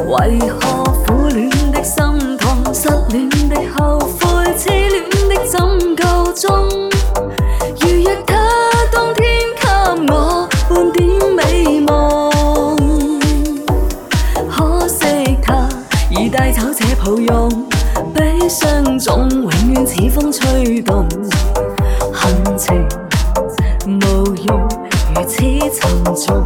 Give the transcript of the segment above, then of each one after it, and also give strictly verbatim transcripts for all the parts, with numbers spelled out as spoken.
为何苦恋的心痛，失恋的后悔，痴恋的怎够钟？如若他當天給我半點美夢，可惜他已帶走這抱擁，悲傷總永遠似風吹動，恨情無用，如此沉重。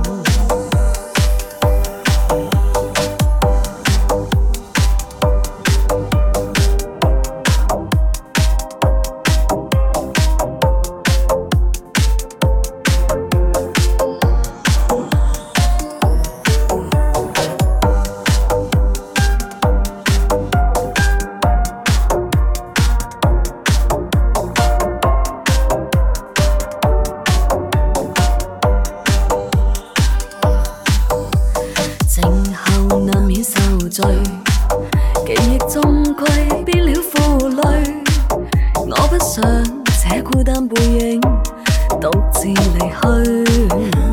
記憶終歸變了負累，我不想這孤單背影獨自離去。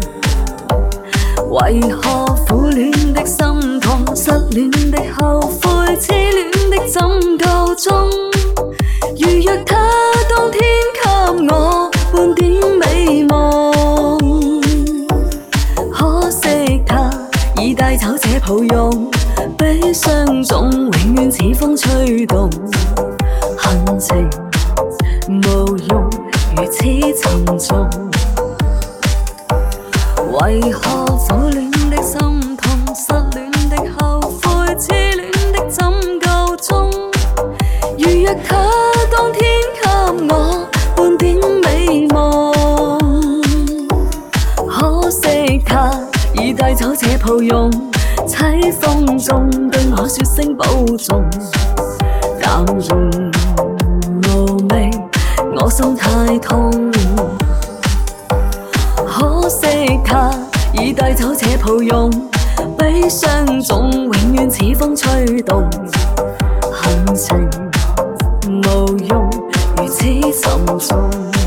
為何苦戀的心痛，失戀的後悔，痴戀的怎夠鐘？如若他當天給我半點美夢，可惜他已帶走這抱擁，悲傷總永遠似風吹動，恨情無用，如此沉重。為何苦戀的心痛，失戀的後悔，痴戀的怎夠鐘？如若他當天給我半點美夢，可惜他已帶走這抱擁，凄風中對我說聲保重，淡然無味，我心太痛。可惜他已帶走這抱擁，悲傷總永遠似風吹動，恨情無用，如此沉重。